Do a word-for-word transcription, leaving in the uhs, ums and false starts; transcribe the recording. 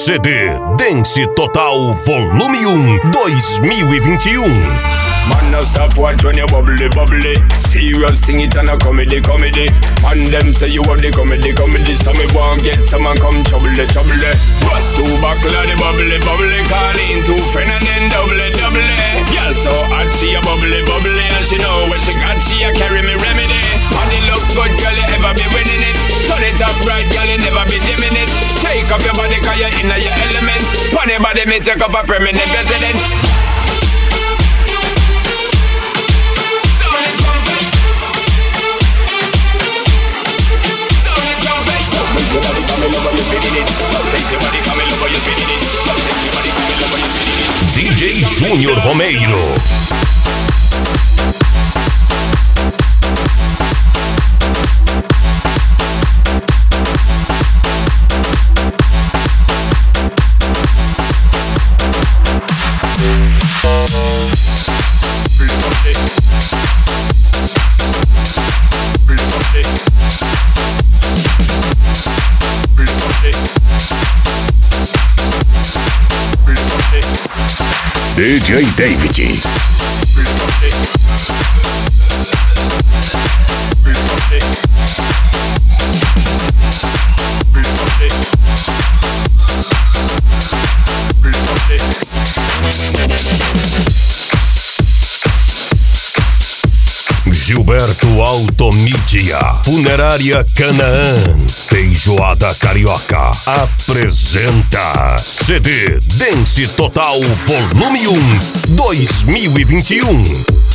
C D Dance Total Volume um dois mil e vinte e um. Man, now stop watch when you bubbly, bubbly. Serious thing, it and a comedy, comedy. Man, them say you want the comedy, comedy. So me won't get someone come trouble, trouble. Bust two buckle of the bubbly, bubbly. Call in two friend and then double, double. Girl so hot, she a bubbly, bubbly. And she know what she got, she a carry me remedy. Money look good, girl, you ever be winning it. Turn it up right, girl, you never be dimming it. Shake up your body, cause you're in your element. Funny body, me take up a permanent residence. D J Júnior Romeiro. D J David. Gilberto Automídia, Funerária Canaã, Feijoada Carioca, apresenta C D Dance Total Volume um dois mil e vinte e um.